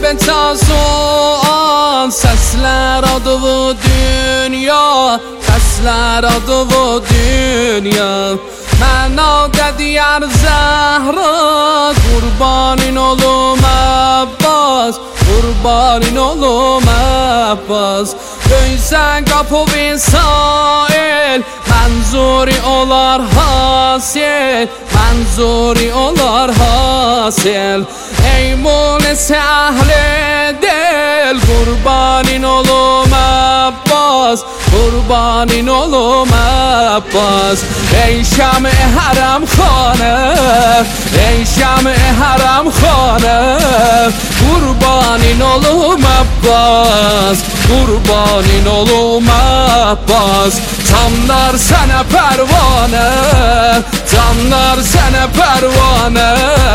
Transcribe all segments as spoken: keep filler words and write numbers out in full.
betasoan, sesler adı bu dünya, sesler adı bu dünya. Məna diyar Zəhra, qurbanin olum Abbas, qurbanin olum Abbas. Döysən qapı Vesail, mənzuri olar hasil, mənzuri olar hasil. Ey munisi ahli dil, qurbanin olum Abbas, qurbanin olum Abbas. Ey şam-ı haram xanə, ey şam-ı haram xanə, qurbanin olum Abbas, qurbanin olum Abbas. Canlar sənə pərvanə, canlar sənə pərvanə,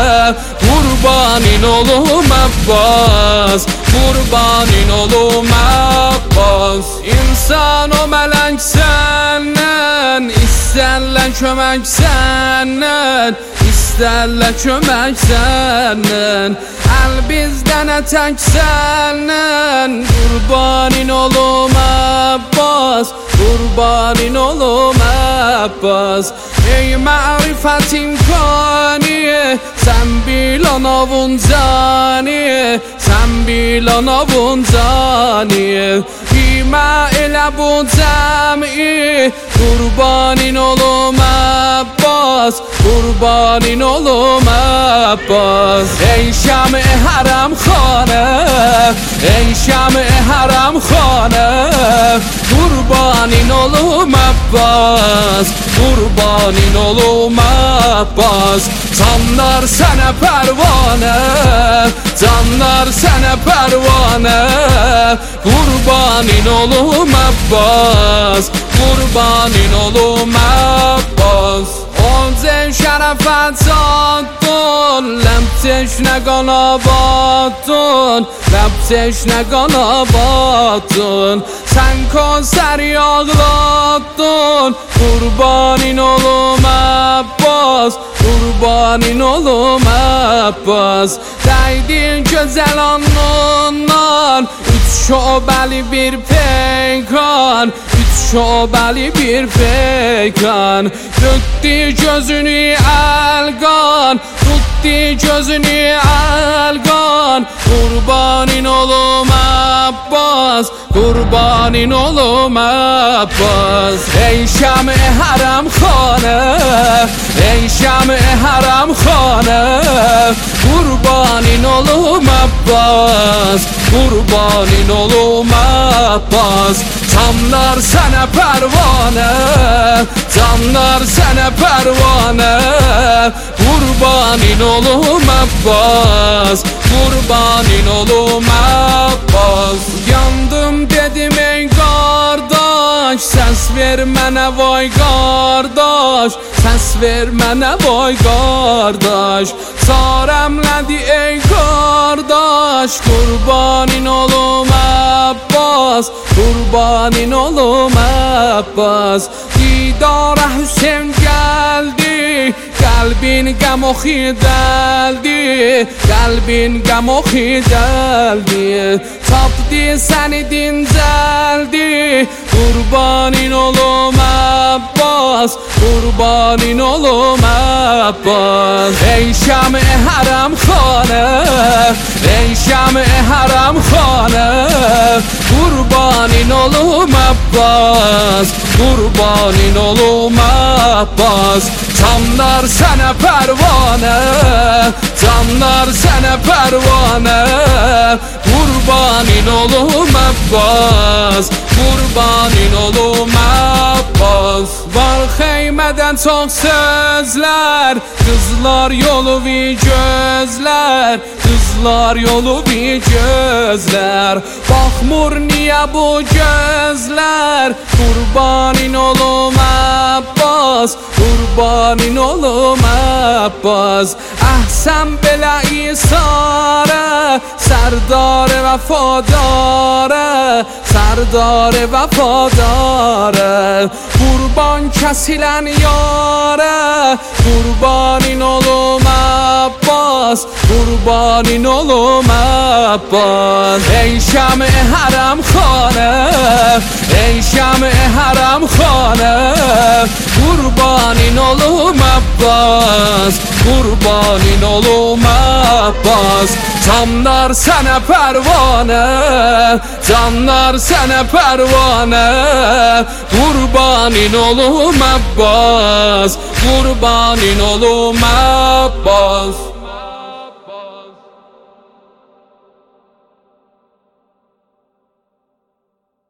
qurbanin olum Abbas, qurbanin olum Abbas. İnsan o mələk səndən, istərlər kömək səndən, istərlər kömək səndən. Əl bizdən ətək səndən, qurbanin olum Abbas, qurbanin olum Abbas. Ey ma'rifət imkani, sən bil anavun cani, sən bil anavun cani. İmə elə bu cəmi, qurbanin olum Abbas, qurbanin olum Abbas. Ey şam-ı haram xanə, ey şam-ı haram xanə, qurbanin olum Abbas, qurbanin olum Abbas. Canlar sənə pərvanə, canlar sənə pərvanə, qurbanin olum Abbas, qurbanin olum Abbas. Onca şərəfət zaddun, ləb teşnə qanabaddun, ləb teşnə qanabaddun. Sən konser yağladdun, qurbanin olum Abbas, qurbanin olum Abbas. Dəydin gözəl alnından, üç şöbəli bir peykan, üç şöbəli bir peykan. Tutdu gözünü əlqan, tutdu gözünü əlqan, qurbanin olum Abbas, qurbanin olum Abbas. Ey şam-ı haram xanə, ey şam-ı haram xanə, qurbanin olum Abbas, qurbanin olum Abbas. Canlar sənə pərvanə, canlar sənə pərvanə, qurbanin olum Abbas, qurbanin olum Abbas. Yandım dedim ey qardaş, səs ver mənə vay qardaş, səs ver mənə vay qardaş. Çarəm nədir ey qardaş, qurbanin olum Abbas, qurbanin olum Abbas. Didara Hüseyin gəldi, qəlbin qəm oxi dəldi, qəlbin qəm oxi dəldi. Tapdı səni dincəldi, qurbanin olum Abbas, qurbanin olum Abbas. Ey şam-ı haram xanə, ey şam-ı haram xanə, qurbanin olum Abbas, qurbanin olum Abbas. Canlar sənə pərvanə, canlar sənə pərvanə, qurbanin olum Abbas, qurbanin olum Abbas. Var xeymədən çox sözlər, qızlar yolu bir gözlər, qızlar yolu bir gözlər. Baxmır niyə bu gözlər, qurbanin olum Abbas, qurbanin olum Abbas. Əhsən belə isarə, sərdar vəfadara, sərdar vəfadara. Qurban kəsilən yara, qurbanin olum Abbas, Abbas, kurbanin olum Abbas. Ey şam-ı haram khane, ey şam-ı haram khane, kurbanin olum Abbas, kurbanin olum Abbas. Canlar sana pervane, canlar sana pervane, kurbanin olum Abbas, kurbanin olum Abbas.